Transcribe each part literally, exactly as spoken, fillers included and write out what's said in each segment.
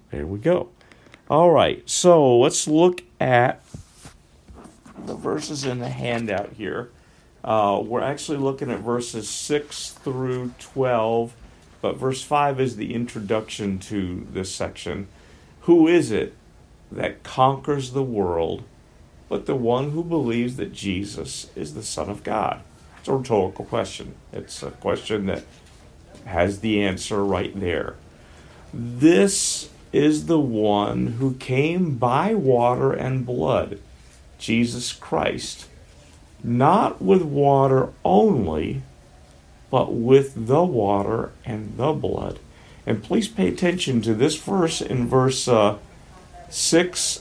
There we go. All right, so let's look at the verses in the handout here. Uh, we're actually looking at verses six through twelve, but verse five is the introduction to this section. Who is it that conquers the world but the one who believes that Jesus is the Son of God? It's a rhetorical question. It's a question that has the answer right there. This is the one who came by water and blood, Jesus Christ, not with water only, but with the water and the blood. And please pay attention to this verse in verse uh, six.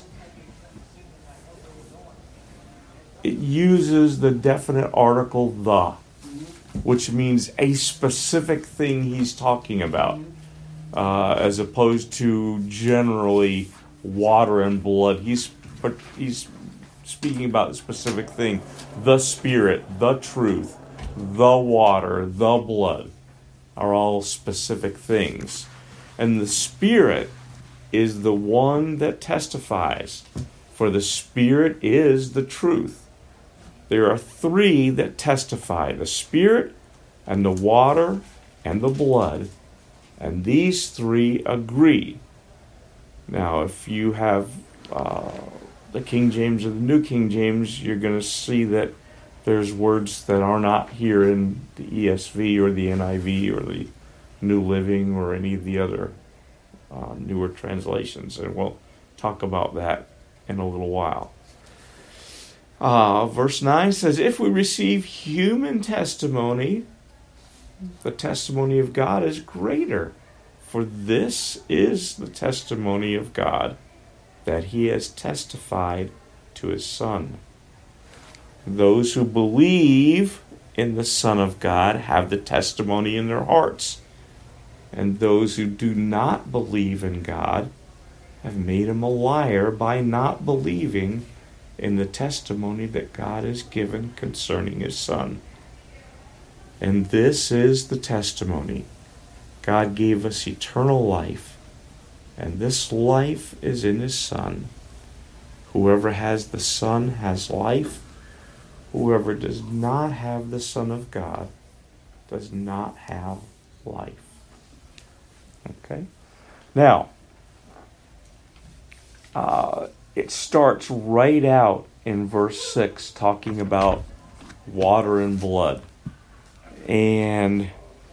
It uses the definite article the, which means a specific thing he's talking about, uh, as opposed to generally water and blood. He's but he's speaking about a specific thing: the Spirit, the truth, the water, the blood are all specific things, and the Spirit is the one that testifies, for the Spirit is the truth. There are three that testify: the Spirit and the water and the blood. And these three agree. Now, if you have uh, the King James or the New King James, you're going to see that there's words that are not here in the E S V or the N I V or the New Living or any of the other uh, newer translations. And we'll talk about that in a little while. Uh, verse nine says, if we receive human testimony, the testimony of God is greater. For this is the testimony of God, that he has testified to his Son. Those who believe in the Son of God have the testimony in their hearts. And those who do not believe in God have made him a liar by not believing in the testimony that God has given concerning his Son. And this is the testimony. God gave us eternal life, and this life is in his Son. Whoever has the Son has life. Whoever does not have the Son of God does not have life. Okay? Now, uh, it starts right out in verse six talking about water and blood. And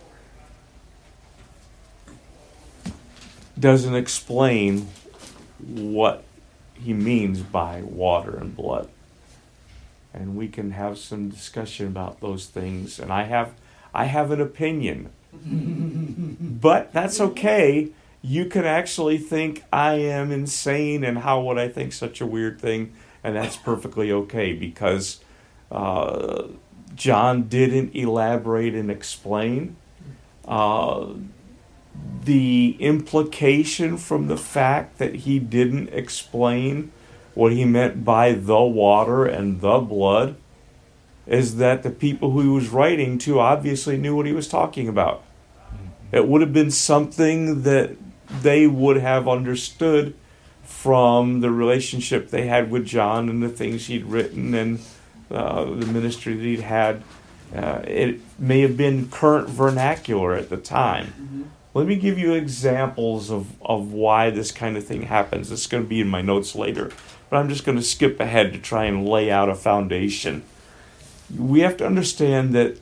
doesn't explain what he means by water and blood. And we can have some discussion about those things. And I have I have an opinion. But that's okay. You can actually think I am insane and how would I think such a weird thing? And that's perfectly okay, because uh, John didn't elaborate and explain. Uh, the implication from the fact that he didn't explain what he meant by the water and the blood is that the people who he was writing to obviously knew what he was talking about. It would have been something that they would have understood from the relationship they had with John and the things he'd written and uh, the ministry that he'd had. Uh, it may have been current vernacular at the time. Mm-hmm. Let me give you examples of, of why this kind of thing happens. This is going to be in my notes later, but I'm just going to skip ahead to try and lay out a foundation. We have to understand that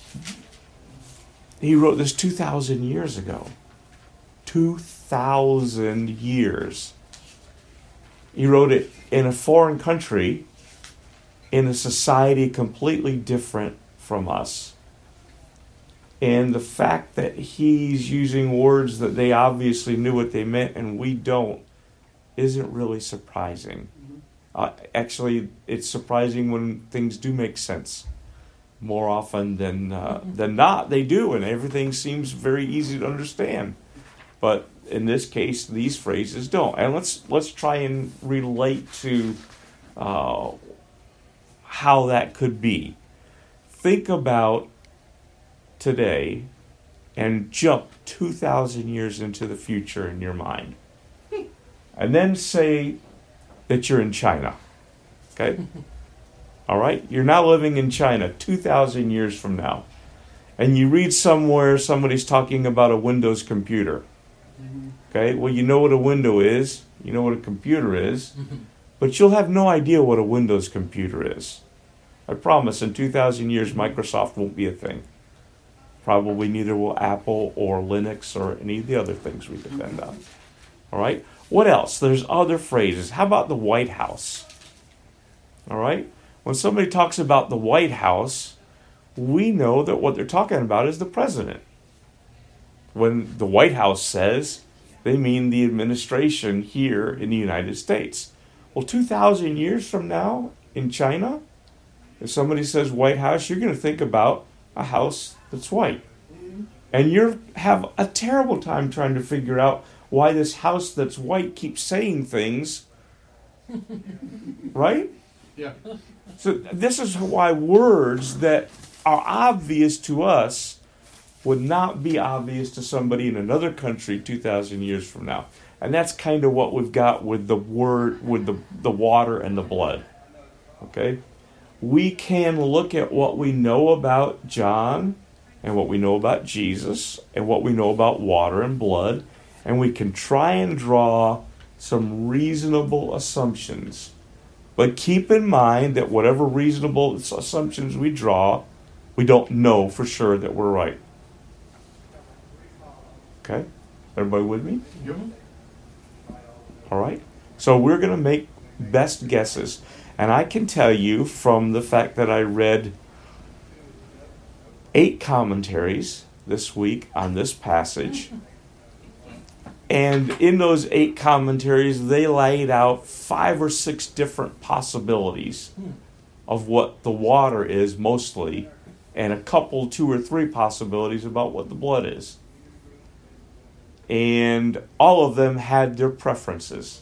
he wrote this two thousand years ago. two thousand years. He wrote it in a foreign country, in a society completely different from us. And the fact that he's using words that they obviously knew what they meant and we don't isn't really surprising. Uh, actually, it's surprising when things do make sense. More often than uh, than not, they do, and everything seems very easy to understand. But in this case, these phrases don't. And let's let's try and relate to uh, how that could be. Think about today and jump two thousand years into the future in your mind. And then say that you're in China. Okay? All right? You're now living in China two thousand years from now. And you read somewhere somebody's talking about a Windows computer. Okay? Well, you know what a window is. You know what a computer is. But you'll have no idea what a Windows computer is. I promise in two thousand years, Microsoft won't be a thing. Probably neither will Apple or Linux or any of the other things we depend on. All right? What else? There's other phrases. How about the White House? All right? When somebody talks about the White House, we know that what they're talking about is the president. When the White House says, they mean the administration here in the United States. Well, two thousand years from now in China, if somebody says White House, you're going to think about a house that's white. And you have a terrible time trying to figure out why this house that's white keeps saying things. Right? Yeah. So this is why words that are obvious to us would not be obvious to somebody in another country two thousand years from now. And that's kind of what we've got with the word, with the, the water and the blood. Okay? We can look at what we know about John and what we know about Jesus and what we know about water and blood, and we can try and draw some reasonable assumptions. But keep in mind that whatever reasonable assumptions we draw, we don't know for sure that we're right. Okay? Everybody with me? Yep. All right? So we're going to make best guesses. And I can tell you from the fact that I read eight commentaries this week on this passage, and in those eight commentaries, they laid out five or six different possibilities of what the water is mostly, and a couple, two or three possibilities about what the blood is. And all of them had their preferences.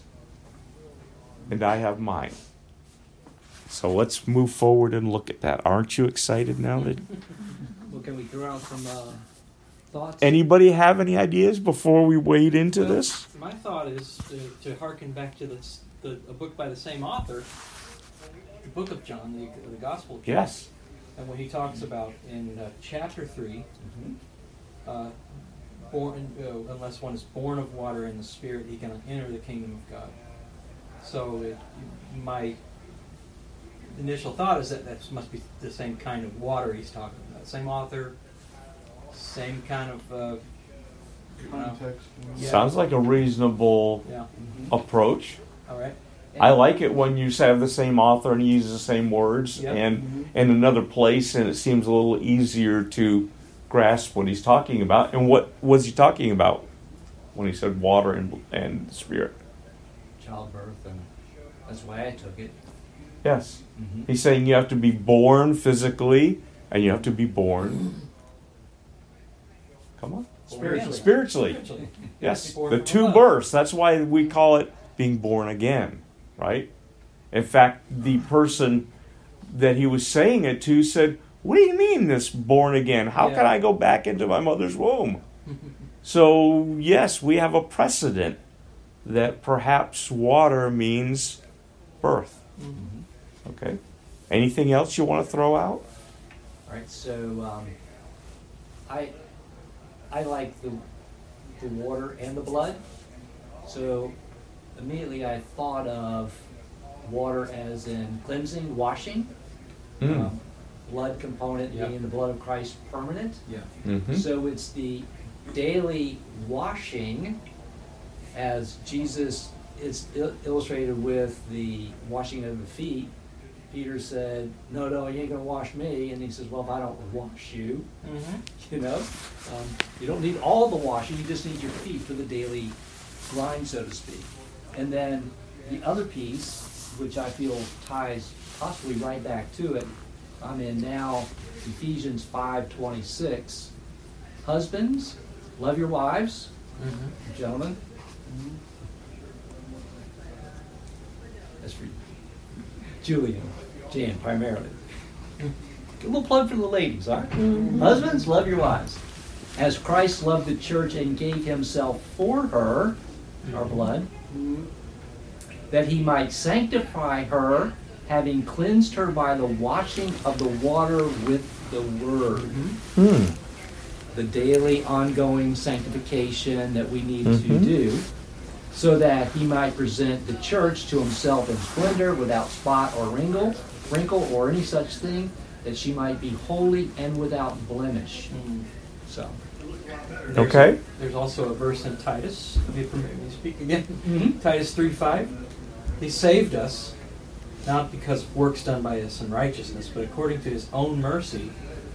And I have mine. So let's move forward and look at that. Aren't you excited now? That Well, can we throw out some uh, thoughts? anybody have any ideas before we wade into Well, this? My thought is to, to hearken back to this, the, a book by the same author, the Book of John, the, the Gospel of John. Yes. And when he talks about in uh, chapter three, Mm-hmm. uh, born uh, unless one is born of water and the Spirit, he cannot enter the kingdom of God. So it, my initial thought is that that must be the same kind of water he's talking about. Same author, same kind of uh, Context. Yeah. Sounds like a reasonable yeah. approach. All right. I like it when you have the same author and he uses the same words, Yep. and Mm-hmm. in another place, and it seems a little easier to grasp what he's talking about. And what was he talking about when he said water and and spirit? Childbirth, and that's why I took it. Yes. Mm-hmm. He's saying you have to be born physically, and you have to be born. Come on. Spiritually. Spiritually. Spiritually. Yes. Born The from two above. births. That's why we call it being born again, right? In fact, the person that he was saying it to said, "What do you mean this born again? How Yeah. can I go back into my mother's womb?" So, yes, we have a precedent that perhaps water means birth. Mhm. Okay. Anything else you want to throw out? All right, so um, I I like the the water and the blood. So immediately I thought of water as in cleansing, washing. Mm. Um, blood component Yeah. being the blood of Christ permanent. Yeah. Mm-hmm. So it's the daily washing, as Jesus is il- illustrated with the washing of the feet. Peter said, "No, no, you ain't gonna wash me." And he says, "Well, if I don't wash you, Mm-hmm. you know, um, you don't need all the washing. You just need your feet for the daily grind, so to speak." And then the other piece, which I feel ties possibly right back to it, I'm in now Ephesians five twenty-six. Husbands, love your wives, Mm-hmm. gentlemen. That's for Julian, Jan, primarily. A little plug for the ladies, all right? Husbands, love your wives. As Christ loved the church and gave himself for her, our blood, that he might sanctify her, having cleansed her by the washing of the water with the word. Hmm. The daily ongoing sanctification that we need Mhm. to do, so that he might present the church to himself in splendor, without spot or wrinkle, wrinkle or any such thing, that she might be holy and without blemish. Mm. So, There's Okay. a- there's also a verse in Titus, if you permit me to speak again. Mhm. Titus three five. He saved us, not because of works done by us in righteousness, but according to his own mercy,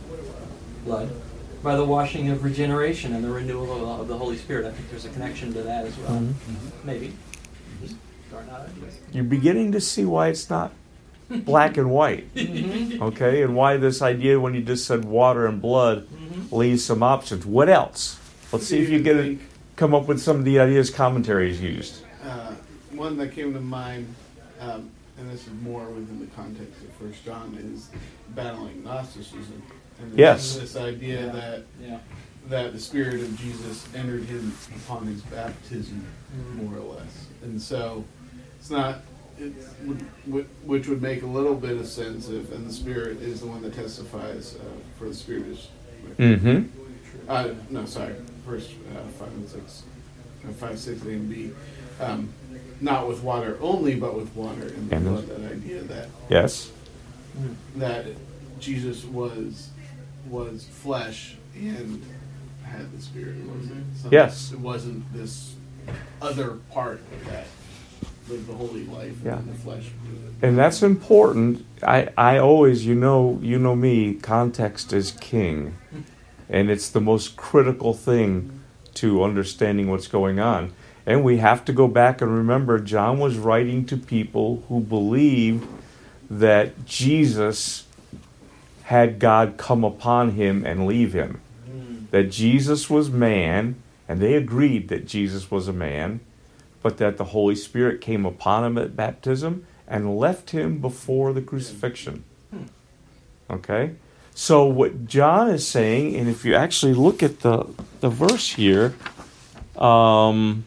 blood, by the washing of regeneration and the renewal of of the Holy Spirit. I think there's a connection to that as well. Mhm. Maybe. Just throwing out ideas. You're beginning to see why it's not black and white, Mm-hmm. okay? And why this idea when you just said water and blood Mm-hmm. leaves some options. What else? Let's see if you get it, come up with some of the ideas commentaries used. Uh, one that came to mind, um, and this is more within the context of First John, is battling Gnosticism. And this, Yes. this idea Yeah. that Yeah. that the Spirit of Jesus entered him upon his baptism, Mm. more or less. And so it's not, it would, would, which would make a little bit of sense if, and the Spirit is the one that testifies, uh, for the Spirit is. Mm-hmm. Uh, no, sorry, verse uh, five and six, uh, five, six, A and B. Um, not with water only, but with water and the And blood. That idea that Yes. Mm. that Jesus was was flesh and had the Spirit. It wasn't some- Yes. It wasn't this other part that lived the holy life Yeah. in the flesh. And that's important. I, I always, you know, you know me, context is king. And it's the most critical thing to understanding what's going on. And we have to go back and remember John was writing to people who believed that Jesus had God come upon him and leave him. Mm. That Jesus was man, and they agreed that Jesus was a man, but that the Holy Spirit came upon him at baptism and left him before the crucifixion. Okay? So what John is saying, and if you actually look at the, the verse here, um,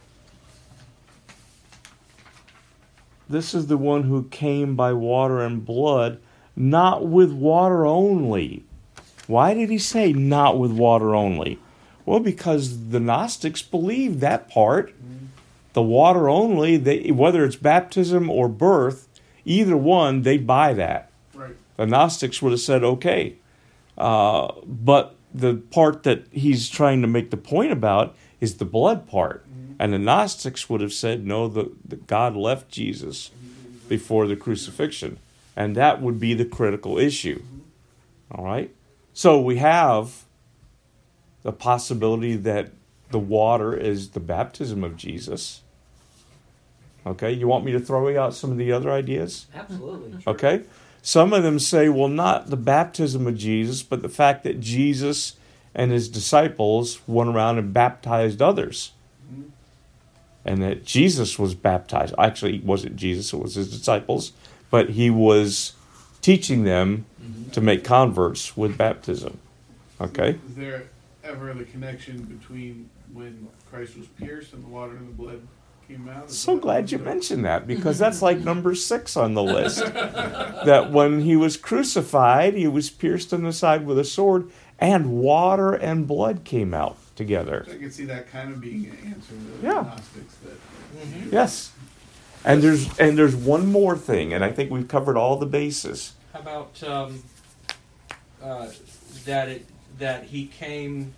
this is the one who came by water and blood, not with water only. Why did he say not with water only? Well, because the Gnostics believed that part. The water only, they, whether it's baptism or birth, either one, they buy that. Right. The Gnostics would have said, okay. Uh, but the part that he's trying to make the point about is the blood part. Mm-hmm. And the Gnostics would have said, no, the, the God left Jesus before the crucifixion. And that would be the critical issue. All right? So we have the possibility that the water is the baptism of Jesus. Okay, you want me to throw out some of the other ideas? absolutely. Okay? Some of them say, well, not the baptism of Jesus, but the fact that Jesus and his disciples went around and baptized others. And that Jesus was baptized. Actually, it wasn't Jesus, it was his disciples. But he was teaching them Mhm. to make converts with baptism. Okay? Is there ever the connection between when Christ was pierced and the water and the blood came out? Is So that- glad you mentioned that, because that's like number six on the list. That when he was crucified, he was pierced in the side with a sword, and water and blood came out together. I can see that kind of being an answer to the Yeah. Gnostics. That Mhm. Yes. And there's and there's one more thing, and I think we've covered all the bases. How about um, uh, that it that he came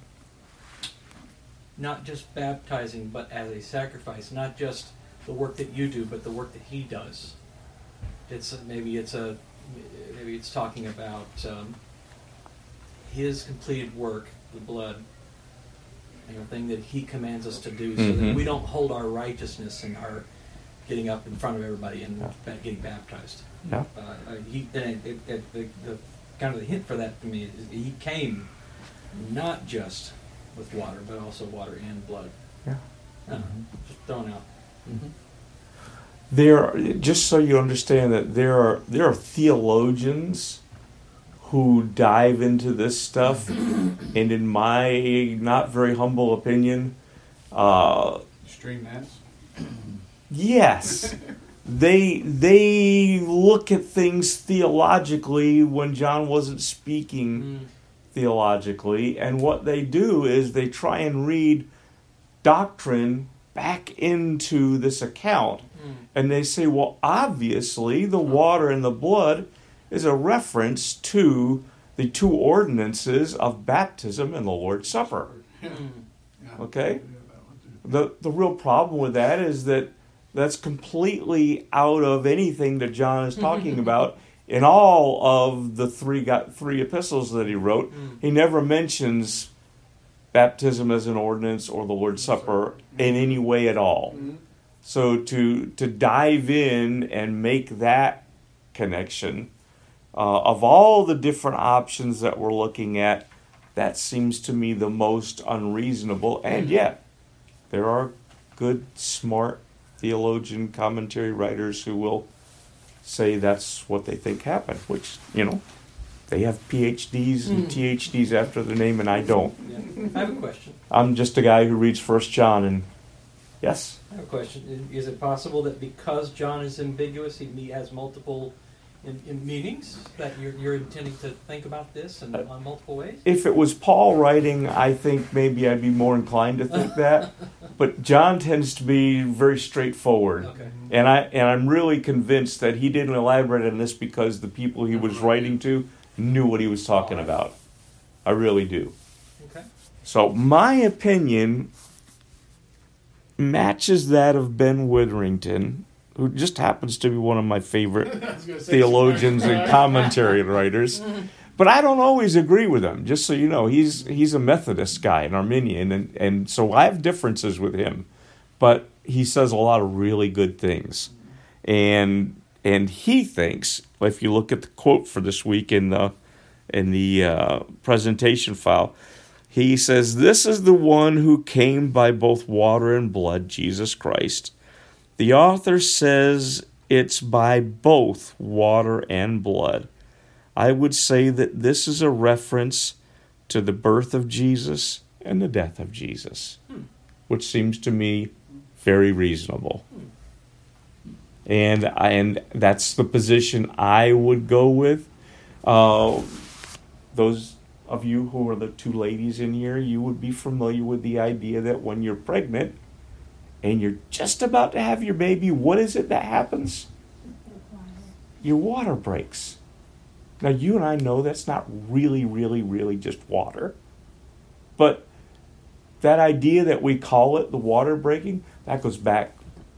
not just baptizing, but as a sacrifice, not just the work that you do, but the work that he does. It's maybe it's a maybe it's talking about um, his completed work, the blood, you know, thing that he commands us to do, so Mhm. that we don't hold our righteousness and our getting up in front of everybody and Yeah. ba- getting baptized. Yeah. Uh, uh, he and it, it, it, the, the kind of the hint for that to me is he came not just with water, but also water and blood. Yeah. Uh, Just thrown out. Mhm. There are, just so you understand that there are there are theologians who dive into this stuff, and in my not very humble opinion, uh, string mats. Yes. They they look at things theologically when John wasn't speaking Mm. theologically, and what they do is they try and read doctrine back into this account, Mm. and they say, well, obviously the water and the blood is a reference to the two ordinances of baptism and the Lord's Supper. Yeah. Mm. Yeah. Okay? Yeah, that one too. The the real problem with that is that that's completely out of anything that John is talking about in all of the three got three epistles that he wrote. Mm. He never mentions baptism as an ordinance or the Lord's Supper in any way at all. Mhm. So to to dive in and make that connection, uh, of all the different options that we're looking at, that seems to me the most unreasonable. And yet, there are good, smart theologian commentary writers who will say that's what they think happened, which, you know, they have P H Ds and Mm. T H Ds after their name, and I don't. Yeah. I have a question. I'm just a guy who reads First John, and yes, I have a question. Is it possible that because John is ambiguous, he me- has multiple in, in meanings, that you're, you're intending to think about this in, Uh, on multiple ways? if it was Paul writing, I think maybe I'd be more inclined to think that. But John tends to be very straightforward. Okay. And I and I'm really convinced that he didn't elaborate on this because the people he was writing to knew what he was talking about. I really do. Okay. So my opinion matches that of Ben Witherington, who just happens to be one of my favorite I was gonna say theologians something. and commentary writers. But I don't always agree with him. Just so you know, he's he's a Methodist guy, an Arminian, and, and so I have differences with him. But he says a lot of really good things. And and he thinks, if you look at the quote for this week in the in the uh, presentation file, he says, "This is the one who came by both water and blood, Jesus Christ." The author says it's by both water and blood. I would say that this is a reference to the birth of Jesus and the death of Jesus, Hmm. which seems to me very reasonable. And and that's the position I would go with. Uh, those of you who are the two ladies in here, you would be familiar with the idea that when you're pregnant and you're just about to have your baby, what is it that happens? Your water breaks. Now, you and I know that's not really, really, really just water. But that idea that we call it the water breaking, that goes back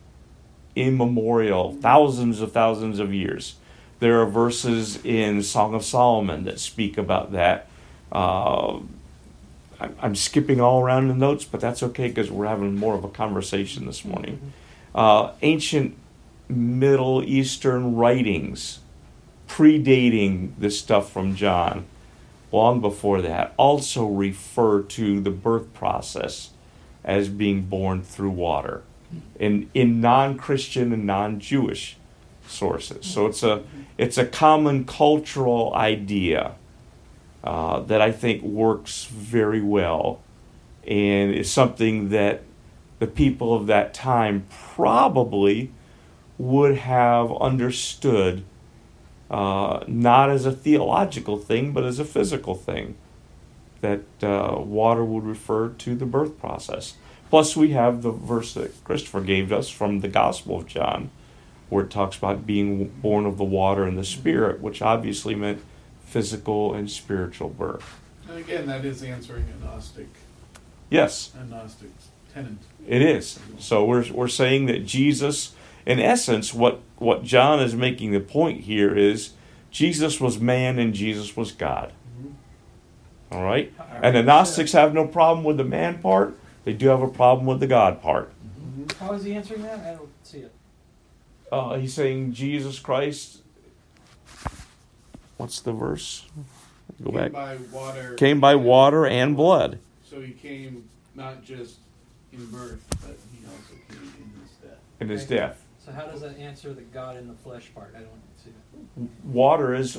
immemorial, thousands of thousands of years. There are verses in Song of Solomon that speak about that. Uh, I'm, I'm skipping all around the notes, but that's okay because we're having more of a conversation this morning. Uh, ancient Middle Eastern writings predating this stuff from John, long before that, also refer to the birth process as being born through water in in non-Christian and non-Jewish sources. So it's a it's a common cultural idea uh, that I think works very well, and is something that the people of that time probably would have understood, uh, not as a theological thing, but as a physical thing, that uh, water would refer to the birth process. Plus, we have the verse that Christopher gave us from the Gospel of John, where it talks about being born of the water and the Spirit, which obviously meant physical and spiritual birth. And again, that is answering a Gnostic, Yes, a Gnostic tenant. it is. So we're we're saying that Jesus, in essence, what, what John is making the point here is Jesus was man and Jesus was God. Mm-hmm. All right? And the Gnostics have no problem with the man part. They do have a problem with the God part. Mm-hmm. How is he answering that? I don't see it. Uh, he's saying Jesus Christ. What's the verse? Go Came back. by water. Came by water and blood. So he came not just in birth, but he also came in his death. In his Okay. death. So how does that answer the God in the flesh part? I don't see that. Water is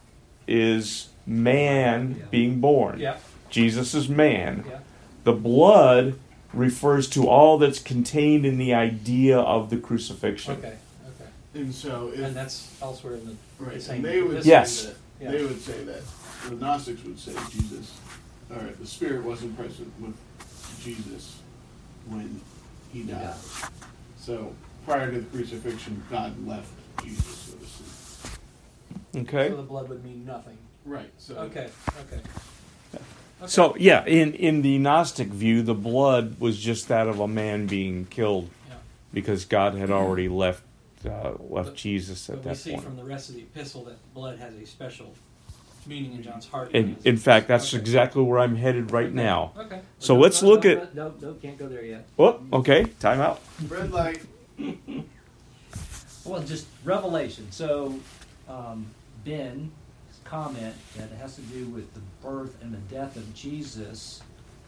is man Yeah. being born. Yeah, Jesus is man. yeah. The blood refers to all that's contained in the idea of the crucifixion. Okay, okay. And so, if, And that's elsewhere in the, right, the same. and they would this- say Yes. that, Yeah. they would say that the Gnostics would say Jesus, or the Spirit wasn't present with Jesus when he died. So prior to the crucifixion, God left Jesus, so to speak. Okay? So the blood would mean nothing. Right. So Okay, okay. Okay. So, yeah, in, in the Gnostic view, the blood was just that of a man being killed Yeah. because God had already left uh, left But- Jesus at But we that see point. from the rest of the epistle that blood has a special meaning in John's heart. In, in fact, that's Okay. exactly where I'm headed right Okay. now. Okay. So No, let's no, look no, at... No, no, can't go there yet. Oh, okay, time out. red light. Well, just Revelation. So, um, Ben's comment that it has to do with the birth and the death of Jesus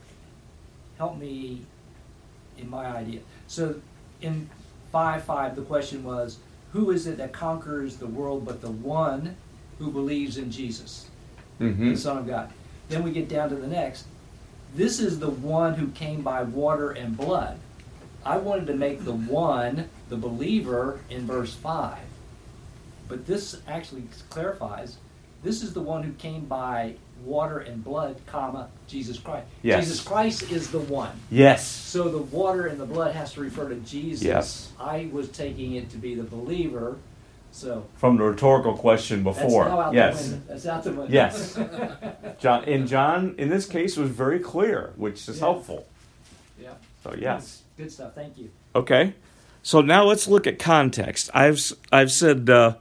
helped me in my idea. So, in five five, the question was, who is it that conquers the world but the one who believes in Jesus, Mm-hmm. the Son of God? Then we get down to the next. This is the one who came by water and blood. I wanted to make the one the believer in verse five. But this actually clarifies, this is the one who came by water and blood, comma, Jesus Christ. Yes. Jesus Christ is the one. Yes. So the water and the blood has to refer to Jesus. Yes. I was taking it to be the believer. So From the rhetorical question that's before. now out the Yes. window. That's out the window. Yes. John, and John, in this case, was very clear, which is Yeah. helpful. Yeah. So, yes. Good stuff. Thank you. Okay. So now let's look at context. I've s- I've said, uh,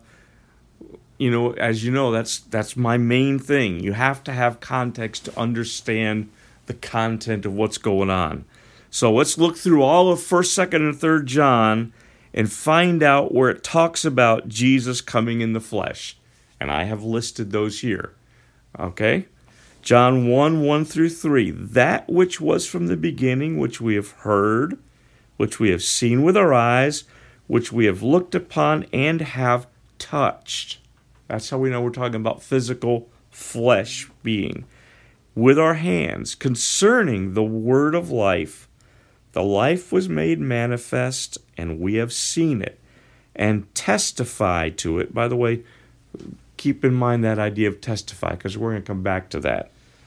you know, as you know, that's that's my main thing. You have to have context to understand the content of what's going on. So let's look through all of First, Second, and Third John and find out where it talks about Jesus coming in the flesh. And I have listed those here. Okay? John one, one through three. That which was from the beginning, which we have heard, which we have seen with our eyes, which we have looked upon and have touched. That's how we know we're talking about physical flesh being. With our hands, concerning the word of life. The life was made manifest, and we have seen it, and testify to it. By the way, keep in mind that idea of testify, because we're going to come back to that.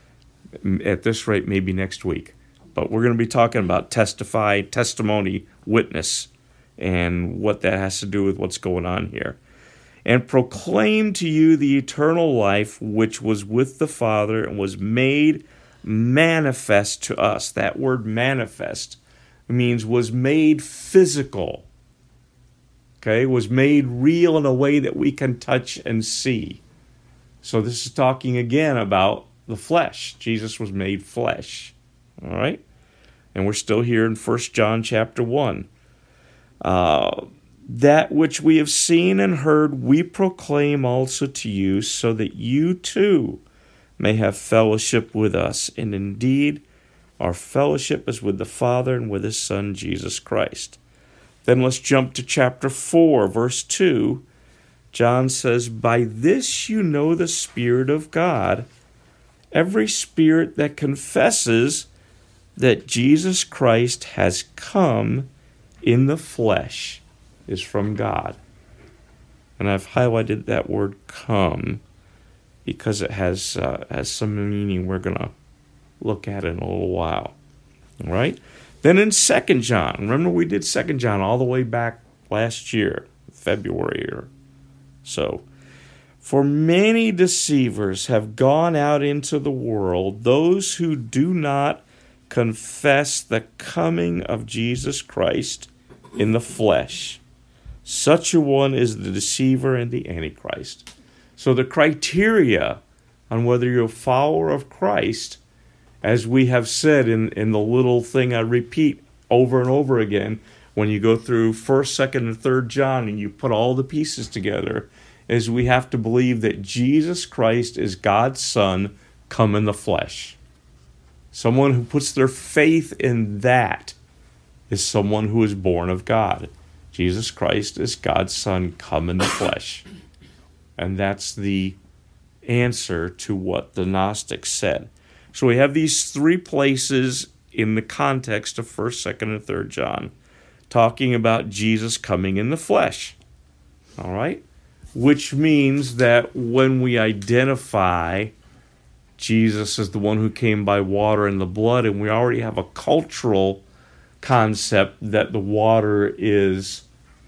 At this rate, maybe next week. But we're going to be talking about testify, testimony, witness, and what that has to do with what's going on here. And proclaim to you the eternal life which was with the Father and was made manifest to us. That word manifest means was made physical. Okay, was made real in a way that we can touch and see. So this is talking again about the flesh. Jesus was made flesh. All right? And we're still here in First John chapter one. Uh, that which we have seen and heard, we proclaim also to you, so that you too may have fellowship with us. And indeed, our fellowship is with the Father and with His Son, Jesus Christ. Then let's jump to chapter four, verse two. John says, by this you know the Spirit of God. Every spirit that confesses that Jesus Christ has come in the flesh is from God. And I've highlighted that word come because it has uh, has some meaning we're going to look at in a little while. All right? Then in Second John, remember we did Second John all the way back last year, February or so. For many deceivers have gone out into the world, those who do not confess the coming of Jesus Christ in the flesh. Such a one is the deceiver and the Antichrist. So the criteria on whether you're a follower of Christ, as we have said in, in the little thing I repeat over and over again, when you go through First, Second, and Third John and you put all the pieces together, is we have to believe that Jesus Christ is God's Son come in the flesh. Someone who puts their faith in that is someone who is born of God. Jesus Christ is God's Son come in the flesh. And that's the answer to what the Gnostics said. So we have these three places in the context of first, second, and third John, talking about Jesus coming in the flesh. All right? Which means that when we identify Jesus as the one who came by water and the blood, and we already have a cultural concept that the water is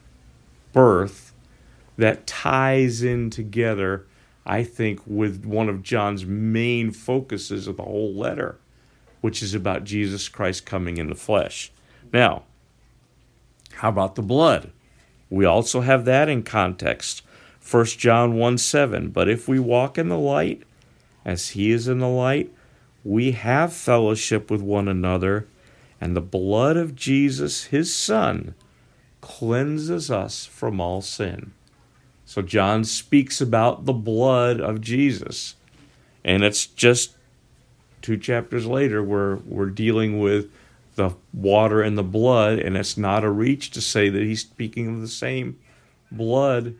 birth, that ties in together, I think, with one of John's main focuses of the whole letter, which is about Jesus Christ coming in the flesh. Now, how about the blood? We also have that in context. First John one seven, but if we walk in the light, as he is in the light, we have fellowship with one another, and the blood of Jesus, his Son, cleanses us from all sin. So John speaks about the blood of Jesus. And it's just two chapters later where we're dealing with the water and the blood, and it's not a reach to say that he's speaking of the same blood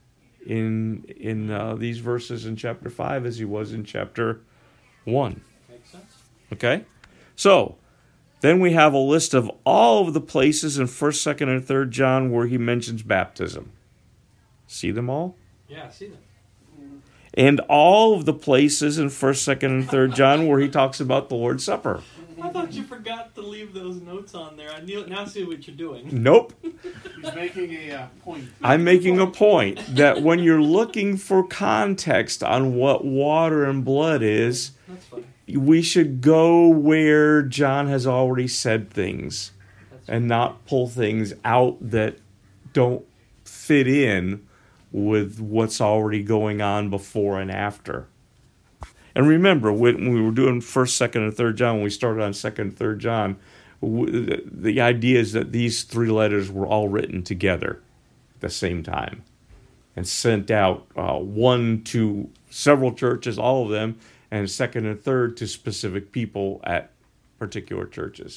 in in uh, these verses in chapter five as he was in chapter one. Makes sense. Okay? So, then we have a list of all of the places in first, second, and third John where he mentions baptism. See them all? Yeah, I see them. And all of the places in first, second, and third John where he talks about the Lord's Supper. I thought you forgot to leave those notes on there. I knew, now see what you're doing. Nope. He's making a uh, point. I'm making a point that when you're looking for context on what water and blood is, That's fine. we should go where John has already said things That's and not pull things out that don't fit in with what's already going on before and after. And remember, when we were doing first, second, and third John, when we started on second and third John, the idea is that these three letters were all written together at the same time and sent out, uh, one to several churches, all of them, and second and third to specific people at particular churches.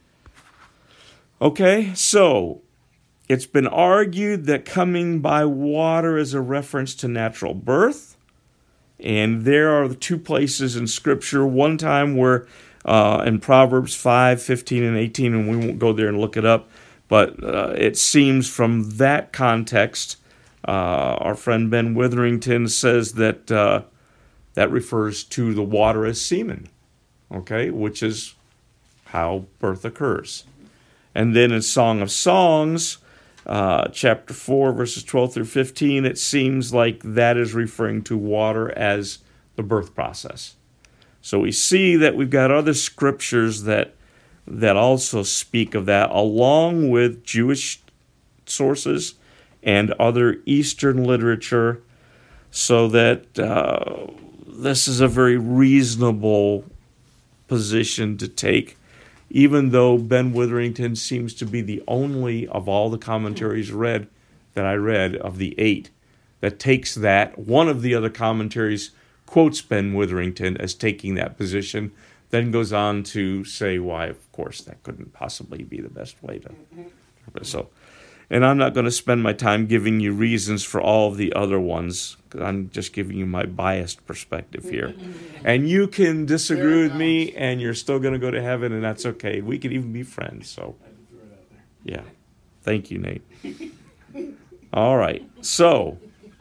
Okay, so it's been argued that coming by water is a reference to natural birth. And there are the two places in Scripture, one time where uh, in Proverbs five, fifteen, and eighteen, and we won't go there and look it up, but uh, it seems from that context, uh, our friend Ben Witherington says that uh, that refers to the water as semen, okay, which is how birth occurs. And then in Song of Songs, Uh, chapter four, verses twelve through fifteen, it seems like that is referring to water as the birth process. So we see that we've got other scriptures that that also speak of that, along with Jewish sources and other Eastern literature, so that uh, this is a very reasonable position to take, even though Ben Witherington seems to be the only of all the commentaries read that I read of the eight that takes that. One of the other commentaries quotes Ben Witherington as taking that position, then goes on to say why, of course, that couldn't possibly be the best way to. So, and I'm not going to spend my time giving you reasons for all of the other ones, because I'm just giving you my biased perspective here. And you can disagree with me, and you're still going to go to heaven, and that's okay. We could even be friends. So, yeah. Thank you, Nate. All right. So,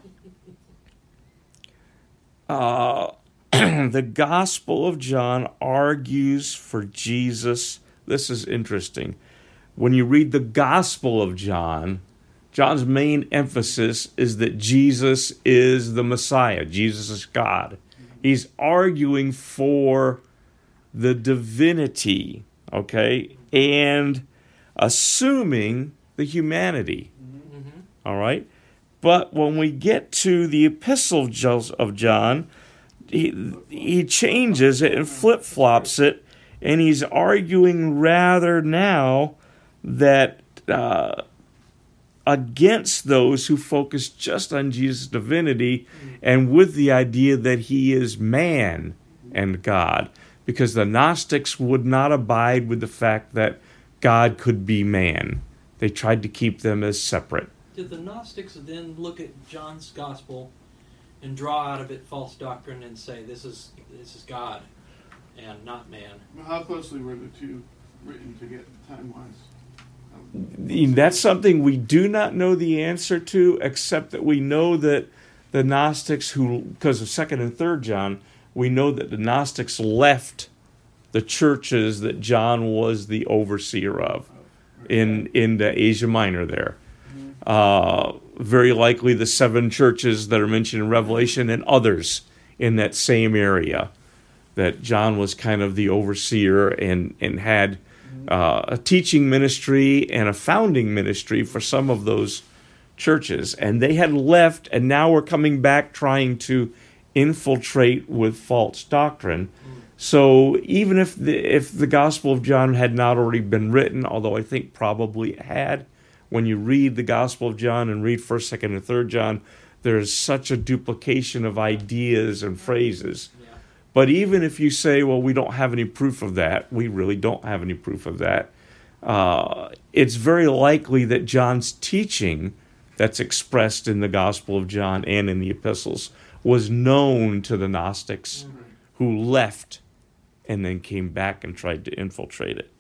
uh, the Gospel of John argues for Jesus. This is interesting. When you read the Gospel of John, John's main emphasis is that Jesus is the Messiah. Jesus is God. He's arguing for the divinity, okay, and assuming the humanity, mm-hmm. All right? But when we get to the Epistle of John, he, he changes it and flip-flops it, and he's arguing rather now that uh, against those who focus just on Jesus' divinity and with the idea that he is man and God, because the Gnostics would not abide with the fact that God could be man. They tried to keep them as separate. Did the Gnostics then look at John's gospel and draw out of it false doctrine and say this is this is God and not man? How closely were the two written to get time-wise? That's something we do not know the answer to, except that we know that the Gnostics who, because of second and third John, we know that the Gnostics left the churches that John was the overseer of in, in the Asia Minor there. Uh, very likely the seven churches that are mentioned in Revelation and others in that same area, that John was kind of the overseer and, and had uh, a teaching ministry and a founding ministry for some of those churches. And they had left, and now we're coming back trying to infiltrate with false doctrine. So even if the, if the Gospel of John had not already been written, although I think probably it had, when you read the Gospel of John and read first, second, and third John, there's such a duplication of ideas and phrases. Yeah. But even if you say, well, we don't have any proof of that, we really don't have any proof of that, uh, it's very likely that John's teaching that's expressed in the Gospel of John and in the epistles was known to the Gnostics Mm-hmm. who left and then came back and tried to infiltrate it.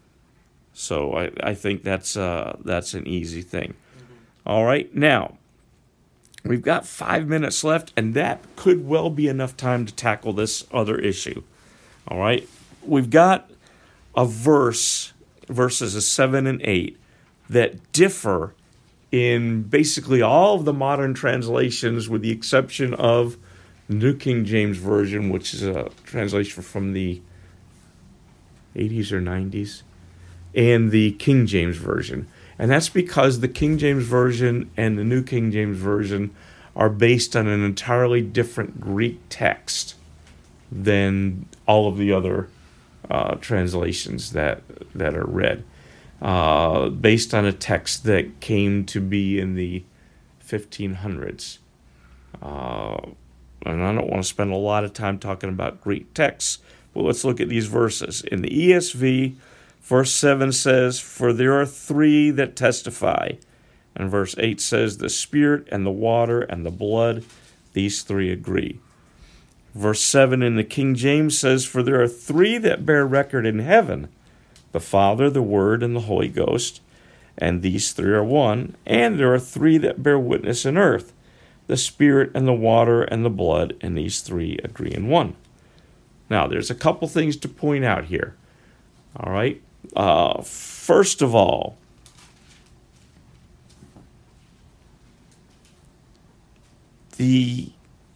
So I, I think that's uh, that's an easy thing. Mm-hmm. All right, now, we've got five minutes left, and that could well be enough time to tackle this other issue. All right, we've got a verse, verses seven and eight, that differ in basically all of the modern translations, with the exception of the New King James Version, which is a translation from the eighties or nineties, and the King James Version. And that's because the King James Version and the New King James Version are based on an entirely different Greek text than all of the other uh, translations that that are read. Uh, based on a text that came to be in the fifteen hundreds. Uh, and I don't want to spend a lot of time talking about Greek texts, but let's look at these verses. In the E S V, verse seven says, "For there are three that testify." And verse eight says, "The Spirit and the water and the blood, these three agree." Verse seven in the King James says, "For there are three that bear record in heaven, the Father, the Word, and the Holy Ghost, and these three are one. And there are three that bear witness in earth, the Spirit and the water and the blood, and these three agree in one." Now, there's a couple things to point out here. All right. Uh, first of all, the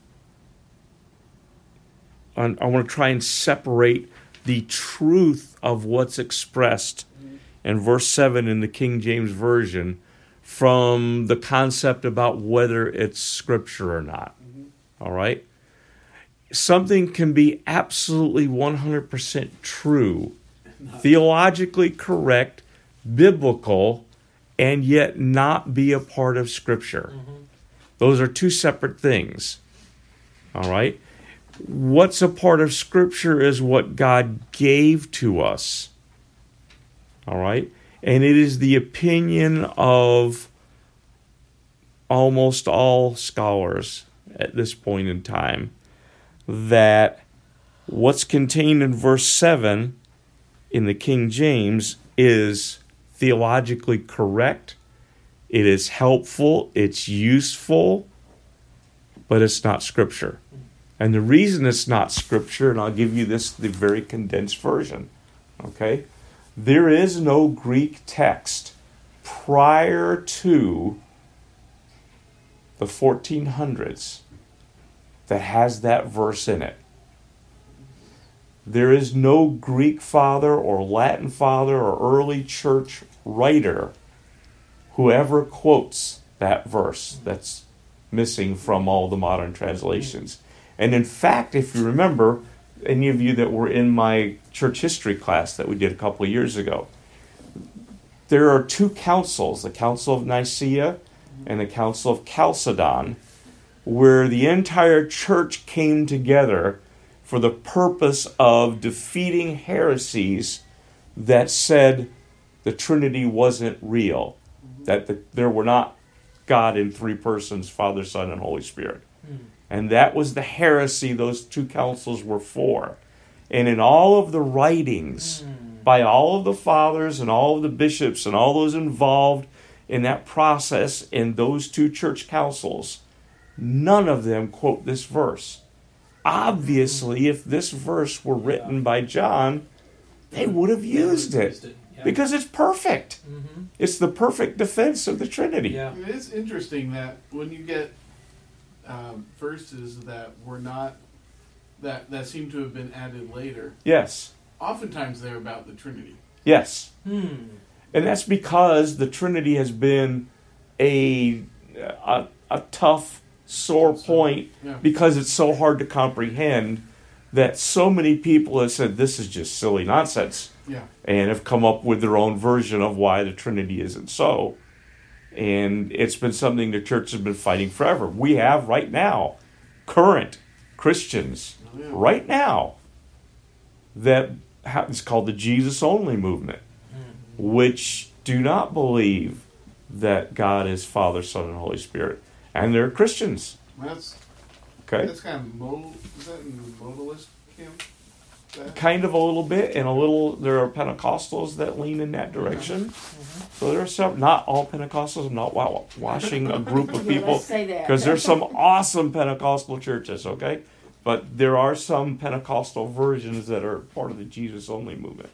I, I want to try and separate the truth of what's expressed in verse seven in the King James Version from the concept about whether it's scripture or not. Mm-hmm. All right? Something can be absolutely one hundred percent true, theologically correct, biblical, and yet not be a part of scripture. Mm-hmm. Those are two separate things. All right? What's a part of scripture is what God gave to us. All right? And it is the opinion of almost all scholars at this point in time that what's contained in verse seven in the King James is theologically correct, it is helpful, it's useful, but it's not scripture. And the reason it's not scripture, and I'll give you this, the very condensed version, okay? There is no Greek text prior to the fourteen hundreds that has that verse in it. There is no Greek father or Latin father or early church writer who ever quotes that verse that's missing from all the modern translations. And in fact, if you remember, any of you that were in my church history class that we did a couple of years ago, there are two councils, the Council of Nicaea and the Council of Chalcedon, where the entire church came together for the purpose of defeating heresies that said the Trinity wasn't real, that the, there were not God in three persons, Father, Son, and Holy Spirit. And that was the heresy those two councils were for. And in all of the writings mm. by all of the fathers and all of the bishops and all those involved in that process in those two church councils, none of them quote this verse. Obviously, if this verse were written by John, they would have used it. Yeah. Because it's perfect. Mm-hmm. It's the perfect defense of the Trinity. Yeah. It's interesting that when you get um, verses that were not that that seem to have been added later, Yes. oftentimes they're about the Trinity. Yes. Hmm. And that's because the Trinity has been a a, a tough, sore point Yeah. because it's so hard to comprehend that so many people have said this is just silly nonsense Yeah. and have come up with their own version of why the Trinity isn't so. And it's been something the church has been fighting forever. We have right now current Christians Oh, yeah. right now that ha- it's called the Jesus only movement, which do not believe that God is Father, Son, and Holy Spirit. And they're Christians. That's Okay? that's kind of modal. Is that in the modalist camp? That? Kind of a little bit, and a little, there are Pentecostals that lean in that direction. So there are some, not all Pentecostals, I'm not wa- washing a group of Yeah, people, let's say that. because there's some awesome Pentecostal churches, okay? But there are some Pentecostal versions that are part of the Jesus only movement.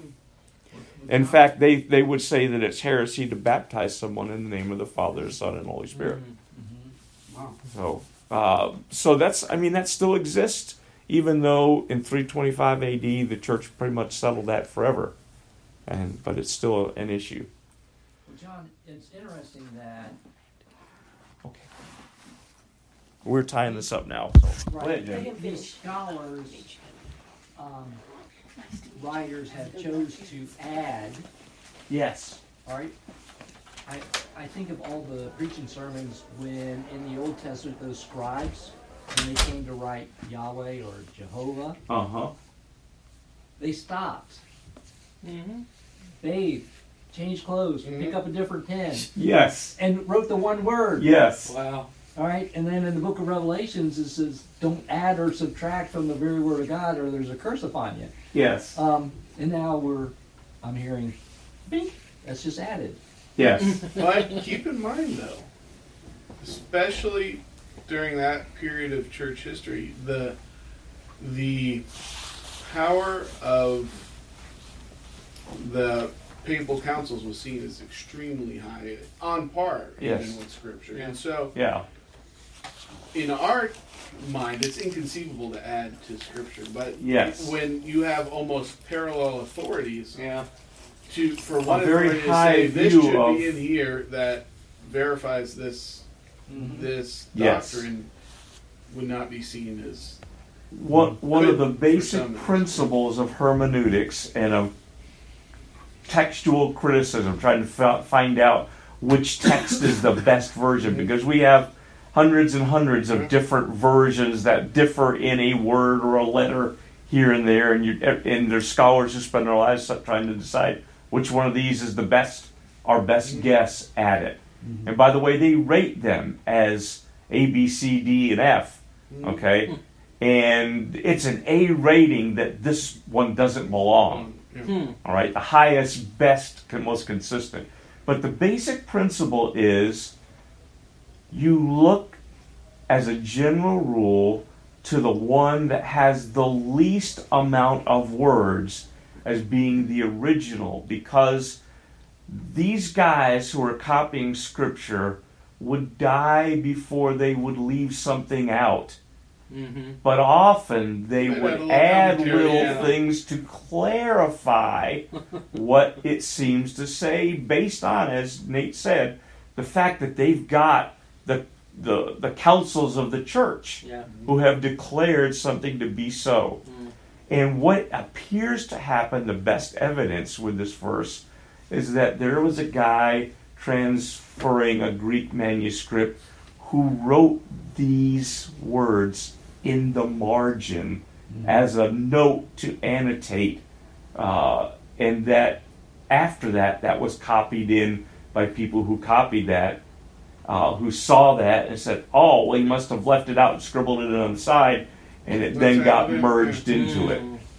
In fact, they, they would say that it's heresy to baptize someone in the name of the Father, Son, and Holy Spirit. Wow. So, uh, so that's, I mean, that still exists, even though in three twenty-five A D the church pretty much settled that forever, and but it's still an issue. Well, John, it's interesting that Okay, we're tying this up now. So. Go ahead, Jim. right, these scholars, um, writers have chose to add. Yes. All right. I I think of all the preaching sermons when in the Old Testament those scribes, when they came to write Yahweh or Jehovah, Uh huh. they stopped. Mm-hmm. They changed clothes, pick up a different pen, Yes. and wrote the one word. Yes. Wow. All right, and then in the book of Revelations it says, "Don't add or subtract from the very word of God, or there's a curse upon you." Yes. Um, and now we're, I'm hearing, bink, that's just added. Yes. But keep in mind, though, especially during that period of church history, the the power of the papal councils was seen as extremely high, on par Yes. even with Scripture. And so, Yeah. in our mind, it's inconceivable to add to Scripture. But Yes. when you have almost parallel authorities, Yeah. to for one very authority to high say this view should of- be in here that verifies this Mm-hmm. this Yes. doctrine would not be seen as One one of the Good for basic some. principles of hermeneutics and of textual criticism, trying to fi- find out which text is the best version, because we have hundreds and hundreds of different versions that differ in a word or a letter here and there, and you and there's scholars who spend their lives trying to decide which one of these is the best, our best guess at it. And by the way, they rate them as A, B, C, D, and F. Okay, and it's an A rating that this one doesn't belong. yeah. Hmm. All right, the highest, best, most consistent. But the basic principle is you look as a general rule to the one that has the least amount of words as being the original, because these guys who are copying scripture would die before they would leave something out. Mm-hmm. But often they They'd would add a little add commentary, little yeah. things to clarify what it seems to say, based on, as Nate said, the fact that they've got the the, the councils of the church Yeah. who have declared something to be so. Mm. And what appears to happen, the best evidence with this verse, is that there was a guy transferring a Greek manuscript who wrote these words in the margin as a note to annotate, uh, and that after that, that was copied in by people who copied that, uh, who saw that and said, "Oh, well, he must have left it out and scribbled it on the side," and it then got merged into it. Mm.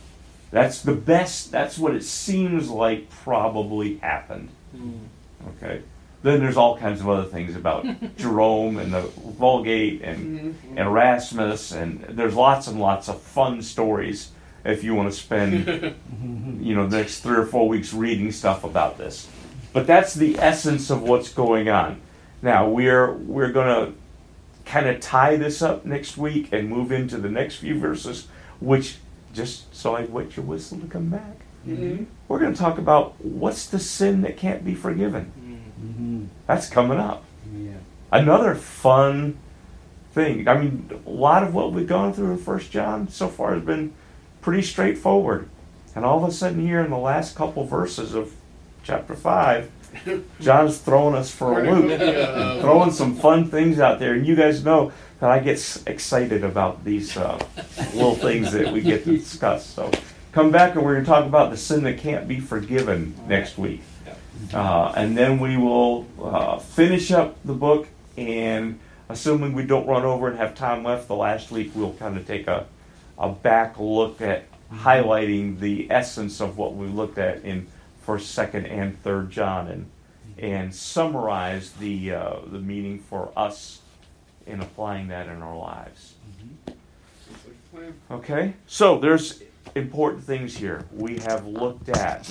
That's the best, that's what it seems like probably happened. Mm. Okay? Then there's all kinds of other things about Jerome and the Vulgate and Mhm. Erasmus, and there's lots and lots of fun stories if you want to spend, you know, the next three or four weeks reading stuff about this. But that's the essence of what's going on. Now, we're we're going to kind of tie this up next week and move into the next few verses, which, just so I wait your whistle to come back, Mhm. we're going to talk about what's the sin that can't be forgiven. Mm. Mm-hmm. That's coming up. Yeah. Another fun thing. I mean, a lot of what we've gone through in First John so far has been pretty straightforward. And all of a sudden here in the last couple verses of chapter five, John's throwing us for a loop. Yeah. Throwing some fun things out there. And you guys know that I get s- excited about these uh, little things that we get to discuss. So come back and we're going to talk about the sin that can't be forgiven next week. Uh, and then we will uh, finish up the book, and assuming we don't run over and have time left the last week, we'll kind of take a, a back look at highlighting the essence of what we looked at in First, Second, and Third John, and and summarize the uh, the meaning for us in applying that in our lives. Sounds like a plan. Okay, so there's important things here. We have looked at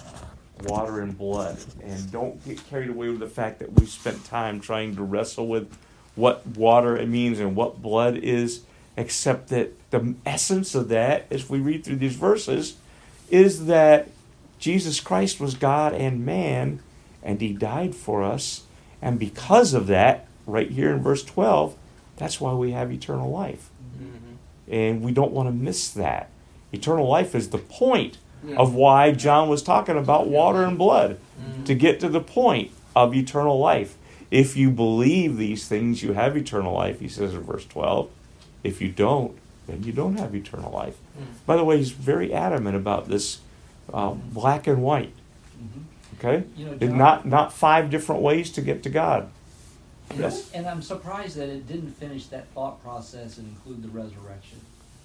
water and blood, and don't get carried away with the fact that we've spent time trying to wrestle with what water it means and what blood is, except that the essence of that, as we read through these verses, is that Jesus Christ was God and man, and he died for us, and because of that, right here in verse twelve, that's why we have eternal life. Mhm. And we don't want to miss that. Eternal life is the point Yeah. of why John was talking about water and blood, Mhm. to get to the point of eternal life. If you believe these things, you have eternal life, he says in verse twelve. If you don't, then you don't have eternal life. Mm. By the way, he's very adamant about this uh, black and white. Mm-hmm. Okay? You know, And John, not, not five different ways to get to God. you know, Yes. and I'm surprised that it didn't finish that thought process and include the resurrection.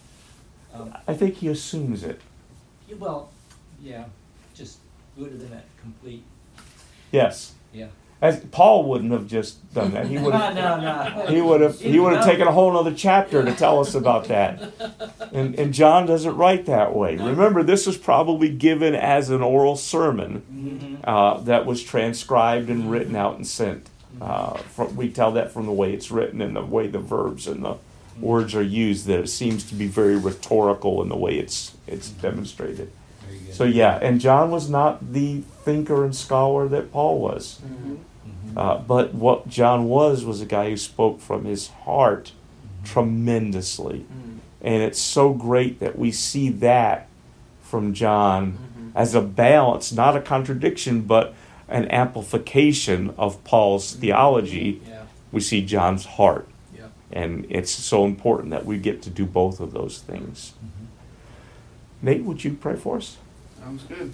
Um, I think he assumes it. yeah, well, yeah, just would have been a complete, Yes. yeah. As, Paul wouldn't have just done that. He No, would have no, no. He would have he would have taken a whole other chapter to tell us about that. And and John doesn't write that way. Remember, this was probably given as an oral sermon Mhm. uh, that was transcribed and written out and sent. Uh, from, we tell that from the way it's written and the way the verbs and the words are used, that it seems to be very rhetorical in the way it's it's demonstrated. Very good. So yeah, and John was not the thinker and scholar that Paul was. Mhm. Mhm. Uh, but what John was was a guy who spoke from his heart Mhm. tremendously. Mm. And it's so great that we see that from John Mhm. as a balance, not a contradiction, but an amplification of Paul's theology. Yeah. We see John's heart. Yeah. And it's so important that we get to do both of those things. Mhm. Nate, would you pray for us? Sounds good.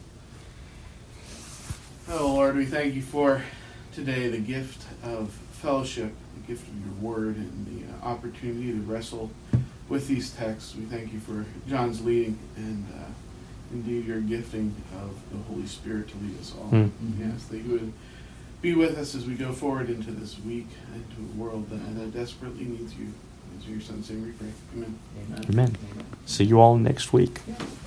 Oh, Lord, we thank you for today, the gift of fellowship, the gift of your word, and the uh, opportunity to wrestle with these texts. We thank you for John's leading and uh, indeed your gifting of the Holy Spirit to lead us all. Hmm. We ask that you would be with us as we go forward into this week, into a world that, that desperately needs you. In your son's name we pray. Amen. Amen. Amen. See you all next week.